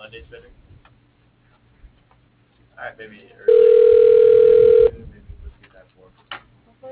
Monday's better. All right, maybe early. Maybe let's do that for.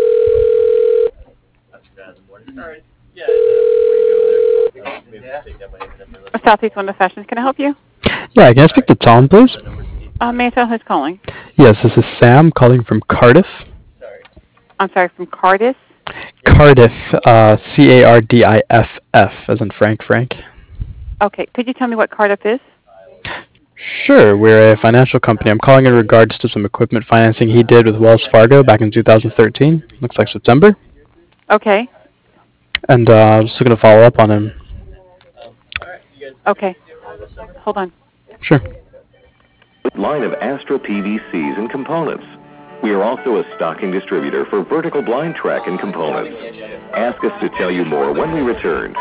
That's bad in the morning. All right. Yeah. Before you go there, maybe just take down my number. Southeast Window Fashions, can I help you? Yeah, can I speak to Tom, please? May I tell who's calling? Yes, this is Sam calling from Cardiff. Sorry. I'm sorry, from Cardiff? Cardiff, Cardiff, as in Frank. Okay, could you tell me what Cardiff is? Sure, we're a financial company. I'm calling in regards to some equipment financing he did with Wells Fargo back in 2013. Looks like September. Okay. And I was looking to follow up on him. All right. You guys. Okay. Hold on. Sure. Line of Astra PVCs and components. We are also a stocking distributor for vertical blind track and components. Ask us to tell you more when we return.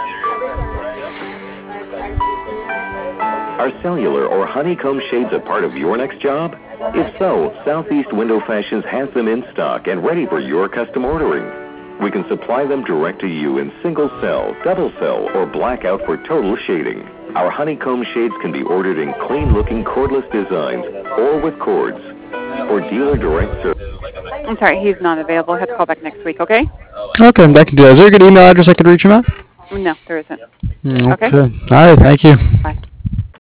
Are cellular or honeycomb shades a part of your next job? If so, Southeast Window Fashions has them in stock and ready for your custom ordering. We can supply them direct to you in single cell, double cell, or blackout for total shading. Our honeycomb shades can be ordered in clean-looking cordless designs or with cords. For dealer direct service. I'm sorry, he's not available. I have to call back next week, okay? Okay, I can do that. Is there a good email address I could reach him at? No, there isn't. Okay. Okay. All right, thank you. Bye.